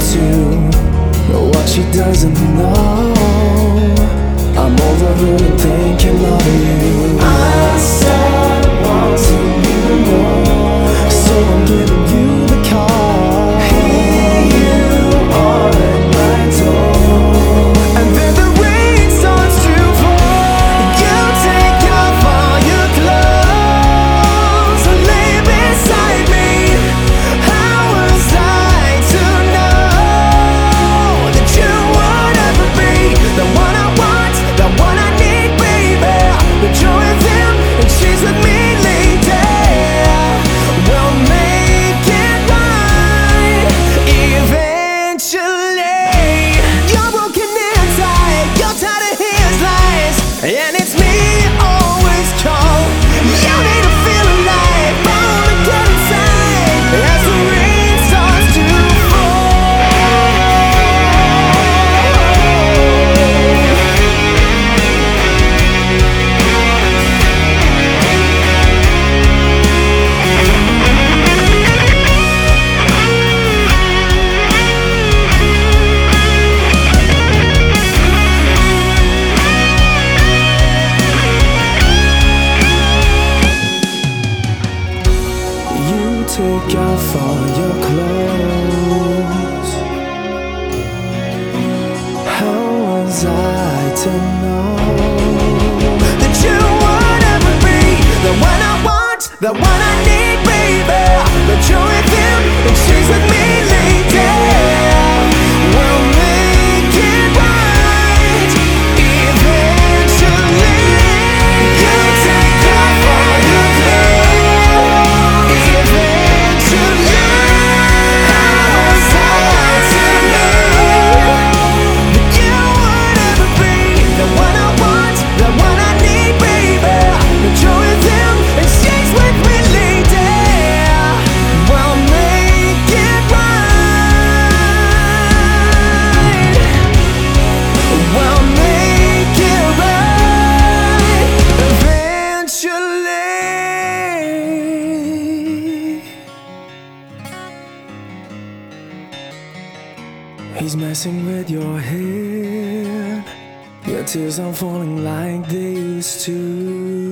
to what she doesn't know. I'm over her and thinking of you. I said wanting you more, so I'm giving you the call. Here you are at my door, and then the rain starts to fall. You take off all your clothes and lay beside me. How was I to know that you would ever be the one I want, the one I need, baby? That you're with him and she's with me, lady. We'll make it right eventually. You're broken inside, you're tired of his lies, and it's me you always call. You need to feel alive, I wanna get inside as the rain starts to take off all your clothes. How was I to know that you would ever be the one I want, the one I need, baby? That you're with him and she's with me, lady. We'll make it right eventually. You take off all your clothes eventually. How was I to know that you would ever be the one I want, the one I need, baby? That you're with him and she's with me, lady. We'll make it right. We'll make it right eventually. He's messing with your head, your tears aren't falling like they used to.